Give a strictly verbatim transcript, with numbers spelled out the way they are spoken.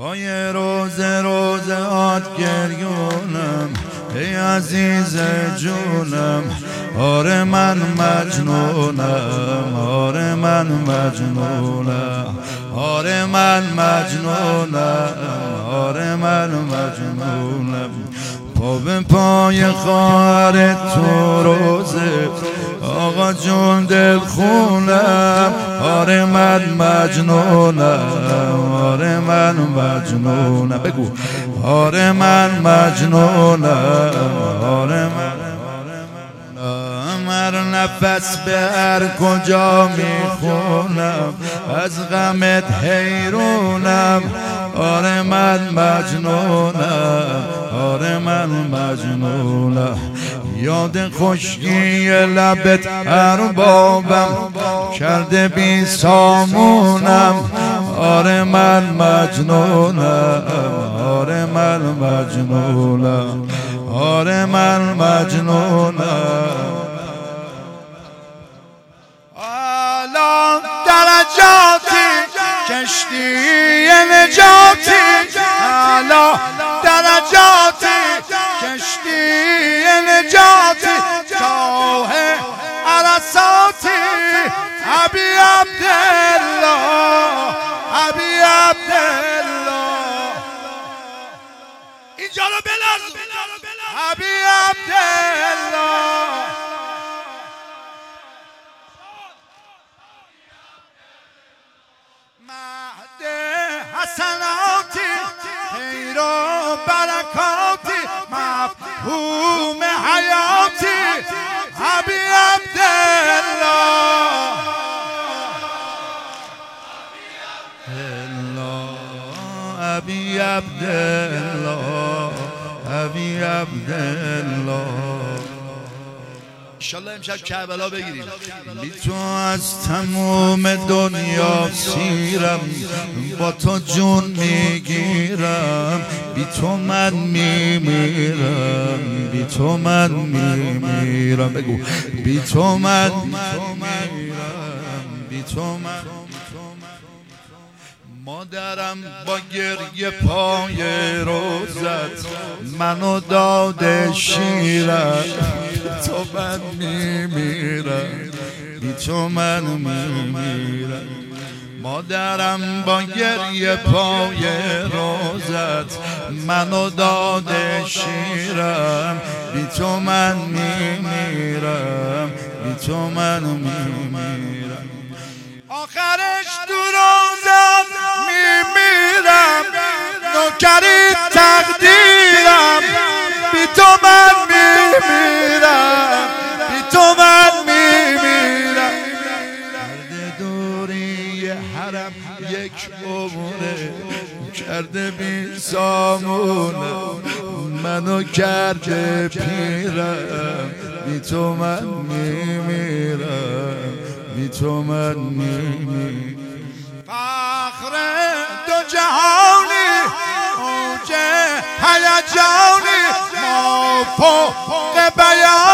پای روز روز آد گریونم ای عزیز جونم. آره من مجنونم، آره من مجنونم، آره من مجنونم، آره من مجنونم. پا به پای خواهر تو روزه آقا جون دل خونم. آره من مجنونم، آره من مجنونم. بگو آره من مجنونم، آره من هر نفس به هر کجا میخونم از غمت حیرونم. آره من مجنونم، آره من مجنونم. یاد خشکی لبت اربابم کرده بی سامونم. آره من مجنونم، آره من مجنونم، آره من مجنونم. حالا درجاتی کشتی نجاتی، حالا درجاتی کشتی نجاتی، شاه عرصاتی ابی عبدالله، ابی عبدالله. اینجا رو بلرزون، ابی عبدالله. مهد حسناتی خیر و برکاتی مفهوم حیاتی ابی عبدالله، ابی عبدالله، ابی عبدالله. انشالله امشب کربلا بگیریم. بی تو از تموم دنیا سیرم، با تو جون میگیرم. بی تو من میمیرم، بی تو من میمیرم. بگو بی تو من میمیرم، بی تو من. مادرم با گریه پای روزت منو داده شیرم. تو من میمیرم، بی تو من میمیرم. مادرم با گریه پای روزت منو داده شیرم. بی تو من میمیرم، بی تو من میمیرم. آخرش تو روزم میمیرم، نوکری تقدیرم. بی تو من میمیرم، بی تو من میمیرم. کرده دوری حرم یک عمره، کرده بی سامونم منو کرده پیرم. بی تو من میمیرم، بی تو من میمیرم. فخر دو جهانی اوج هیجانی ما فوق بیان